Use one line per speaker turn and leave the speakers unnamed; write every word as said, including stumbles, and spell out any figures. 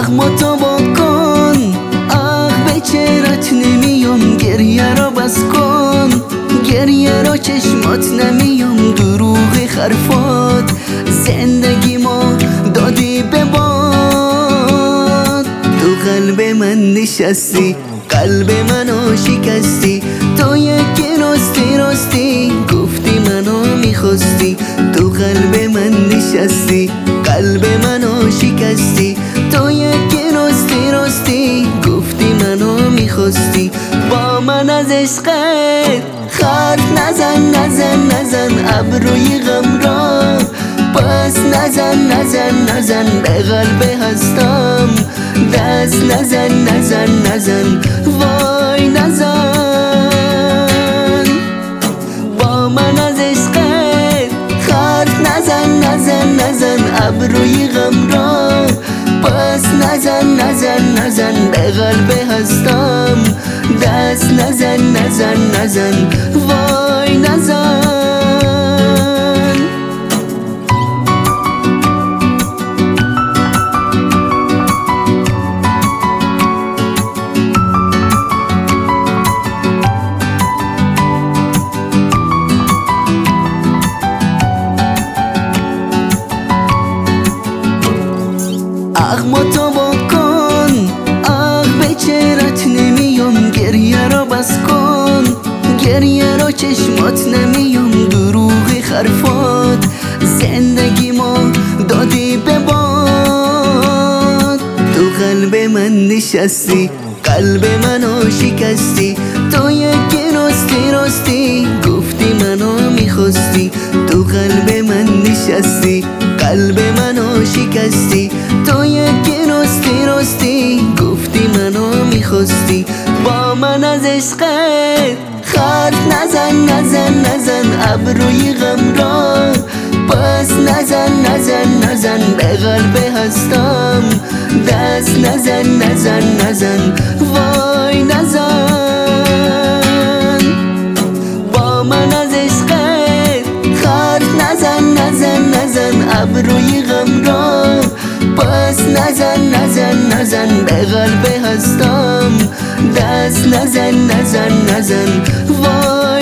اخماتو بکن، آخ به چهرت نمیام، گریه را بس کن، گریه را چشمات نمیام، دروغ حرفات زندگی ما دادی به باد. تو قلب من نشستی، قلب منو شکستی، تو یکی راستی راستی گفتی منو میخواستی. تو قلب من نشستی، قلب منو شکستی، تو یکی راستی راستی گفتی منو میخواستی. با من از عشقت حرف نزن نزن نزن ابروی غم را، پس نزن نزن نزن به قلب هستم دست نزن نزن نزن وای نزن. با من از عشقت حرف نزن نزن نزن ابروی غم را، پس نزن نزن نزن به قلب هستم دست نزن نزن نزن وای نزن. اخماتو بکن، آخ به چهرت نمیام، گریه را بس کن، گریه را چشمات نمیام، دروغ حرفات زندگی ما دادی به باد. تو قلب من نشستی، قلب منو شکستی، تو یکی راستی راستی گفتی منو میخواستی. تو قلب من نشستی، قلب منو شکستی، تو یکی راستی راستی گفتی منو میخواستی. با من از عشقت حرف نزن نزن نزن ابروی غم را، پس نزن نزن نزن به قلب هستم دست نزن نزن نزن وای نزن. با من از عشقت حرف نزن نزن نزن ابروی غم را، پس نزن نزن نزن به قلب هستم دست نزن نزن نزن وای